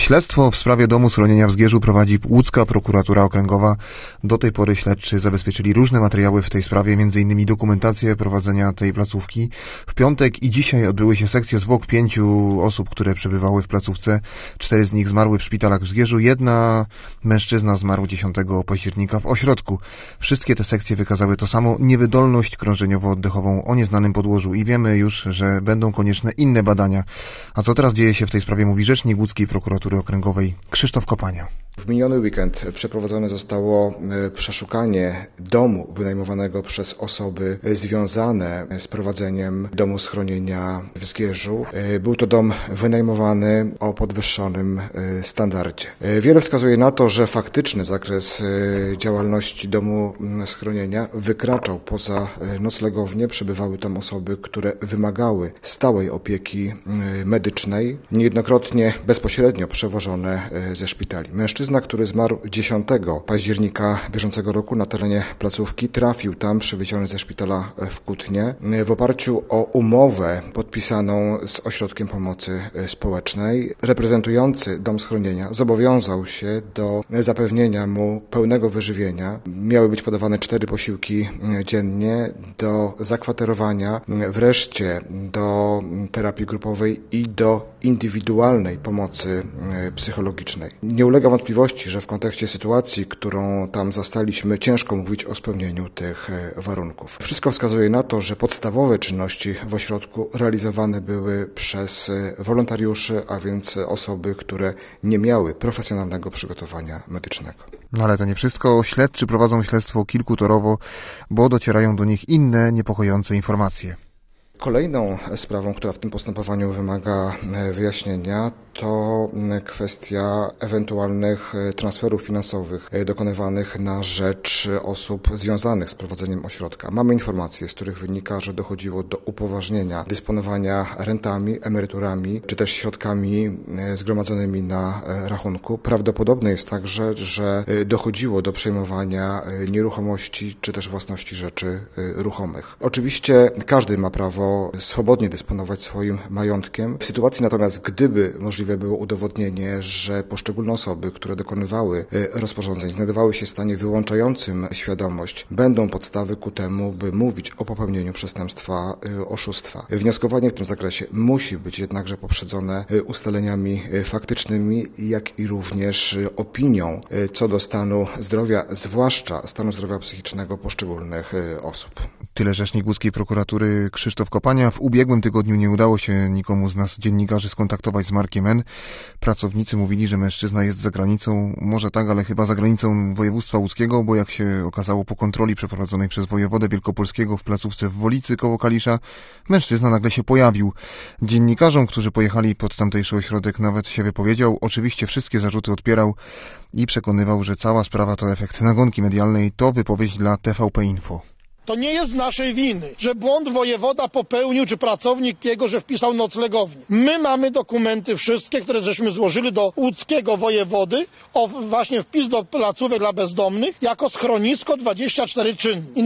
Śledztwo w sprawie domu schronienia w Zgierzu prowadzi łódzka prokuratura okręgowa. Do tej pory śledczy zabezpieczyli różne materiały w tej sprawie, m.in. dokumentację prowadzenia tej placówki. W piątek i dzisiaj odbyły się sekcje zwłok 5 osób, które przebywały w placówce. 4 z nich zmarły w szpitalach w Zgierzu. Jedna mężczyzna zmarł 10 października w ośrodku. Wszystkie te sekcje wykazały to samo: niewydolność krążeniowo-oddechową o nieznanym podłożu i wiemy już, że będą konieczne inne badania. A co teraz dzieje się w tej sprawie, mówi rzecznik łódzkiej prokuratury okręgowej Krzysztof Kopania. W miniony weekend przeprowadzone zostało przeszukanie domu wynajmowanego przez osoby związane z prowadzeniem domu schronienia w Zgierzu. Był to dom wynajmowany o podwyższonym standardzie. Wiele wskazuje na to, że faktyczny zakres działalności domu schronienia wykraczał poza noclegownię. Przebywały tam osoby, które wymagały stałej opieki medycznej, niejednokrotnie bezpośrednio przewożone ze szpitali. Mężczyzna, który zmarł 10 października bieżącego roku na terenie placówki, trafił tam przywieziony ze szpitala w Kutnie w oparciu o umowę podpisaną z Ośrodkiem Pomocy Społecznej. Reprezentujący dom schronienia zobowiązał się do zapewnienia mu pełnego wyżywienia. Miały być podawane 4 posiłki dziennie, do zakwaterowania, wreszcie do terapii grupowej i do indywidualnej pomocy psychologicznej. Nie ulega wątpliwości, że w kontekście sytuacji, którą tam zastaliśmy, ciężko mówić o spełnieniu tych warunków. Wszystko wskazuje na to, że podstawowe czynności w ośrodku realizowane były przez wolontariuszy, a więc osoby, które nie miały profesjonalnego przygotowania medycznego. No ale to nie wszystko. Śledczy prowadzą śledztwo kilkutorowo, bo docierają do nich inne niepokojące informacje. Kolejną sprawą, która w tym postępowaniu wymaga wyjaśnienia, to kwestia ewentualnych transferów finansowych dokonywanych na rzecz osób związanych z prowadzeniem ośrodka. Mamy informacje, z których wynika, że dochodziło do upoważnienia dysponowania rentami, emeryturami, czy też środkami zgromadzonymi na rachunku. Prawdopodobne jest także, że dochodziło do przejmowania nieruchomości, czy też własności rzeczy ruchomych. Oczywiście każdy ma prawo swobodnie dysponować swoim majątkiem. W sytuacji natomiast, gdyby możliwe było udowodnienie, że poszczególne osoby, które dokonywały rozporządzeń, znajdowały się w stanie wyłączającym świadomość, będą podstawy ku temu, by mówić o popełnieniu przestępstwa oszustwa. Wnioskowanie w tym zakresie musi być jednakże poprzedzone ustaleniami faktycznymi, jak i również opinią co do stanu zdrowia, zwłaszcza stanu zdrowia psychicznego poszczególnych osób. Tyle rzecznik łódzkiej prokuratury Krzysztof Kopania. W ubiegłym tygodniu nie udało się nikomu z nas, dziennikarzy, skontaktować z Markiem N. Pracownicy mówili, że mężczyzna jest za granicą, może tak, ale chyba za granicą województwa łódzkiego, bo jak się okazało po kontroli przeprowadzonej przez wojewodę wielkopolskiego w placówce w Wolicy koło Kalisza, mężczyzna nagle się pojawił. Dziennikarzom, którzy pojechali pod tamtejszy ośrodek, nawet się wypowiedział. Oczywiście wszystkie zarzuty odpierał i przekonywał, że cała sprawa to efekt nagonki medialnej. To wypowiedź dla TVP Info. To nie jest z naszej winy, że błąd wojewoda popełnił, czy pracownik jego, że wpisał noclegownię. My mamy dokumenty wszystkie, które żeśmy złożyli do łódzkiego wojewody o właśnie wpis do placówek dla bezdomnych jako schronisko 24 czynni. I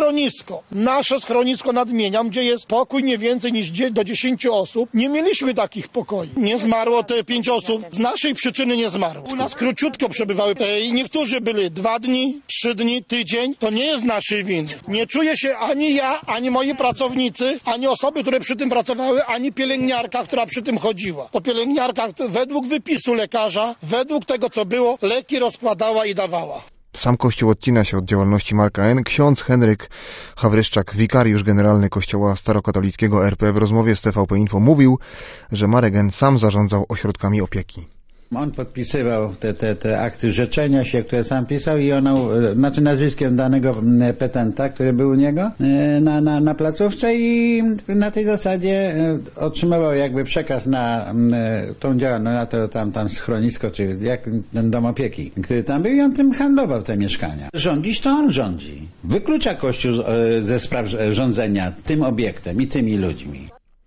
nasze schronisko nadmieniam, gdzie jest pokój nie więcej niż do 10 osób. Nie mieliśmy takich pokoi. Nie zmarło te 5 osób. Z naszej przyczyny nie zmarło. U nas króciutko przebywały. I niektórzy byli 2 dni, 3 dni, tydzień. To nie jest z naszej winy. Nie czuję się ani ja, ani moi pracownicy, ani osoby, które przy tym pracowały, ani pielęgniarka, która przy tym chodziła. To pielęgniarka według wypisu lekarza, według tego co było, leki rozkładała i dawała. Sam Kościół odcina się od działalności Marka N. Ksiądz Henryk Hawryszczak, wikariusz generalny Kościoła Starokatolickiego RP, w rozmowie z TVP Info mówił, że Marek N. sam zarządzał ośrodkami opieki. On podpisywał te akty rzeczenia się, które sam pisał i znaczy nazwiskiem danego petenta, który był u niego na placówce i na tej zasadzie otrzymywał jakby przekaz na tą działalność, na to tam schronisko, czy jak ten dom opieki, który tam był i on tym handlował te mieszkania. Rządzić to on rządzi. Wyklucza Kościół ze spraw rządzenia tym obiektem i tymi ludźmi.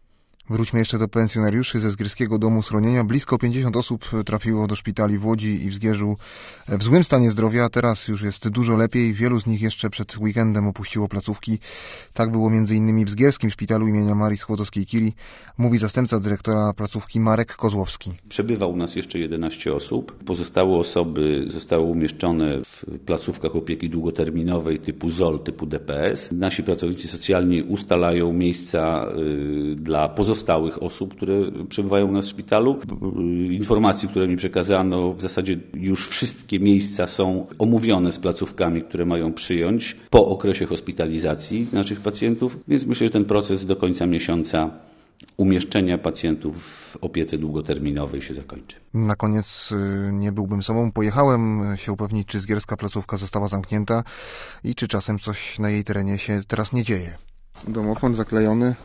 Wróćmy jeszcze do pensjonariuszy ze Zgierskiego Domu Schronienia. Blisko 50 osób trafiło do szpitali w Łodzi i w Zgierzu w złym stanie zdrowia. Teraz już jest dużo lepiej. Wielu z nich jeszcze przed weekendem opuściło placówki. Tak było m.in. w Zgierskim Szpitalu imienia Marii Skłodowskiej-Curie, mówi zastępca dyrektora placówki Marek Kozłowski. Przebywa u nas jeszcze 11 osób. Pozostałe osoby zostały umieszczone w placówkach opieki długoterminowej typu ZOL, typu DPS. Nasi pracownicy socjalni ustalają miejsca dla pozostałych osób, które przebywają u nas w szpitalu. Informacji, które mi przekazano, w zasadzie już wszystkie miejsca są omówione z placówkami, które mają przyjąć po okresie hospitalizacji naszych pacjentów, więc myślę, że ten proces do końca miesiąca umieszczenia pacjentów w opiece długoterminowej się zakończy. Na koniec nie byłbym sobą. Pojechałem się upewnić, czy zgierska placówka została zamknięta i czy czasem coś na jej terenie się teraz nie dzieje. Domofon zaklejony.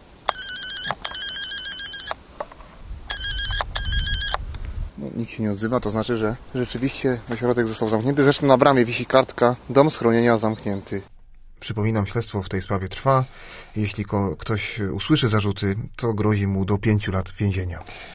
No, nikt się nie odzywa, to znaczy, że rzeczywiście ośrodek został zamknięty. Zresztą na bramie wisi kartka: dom schronienia zamknięty. Przypominam, śledztwo w tej sprawie trwa. Jeśli ktoś usłyszy zarzuty, to grozi mu do 5 lat więzienia.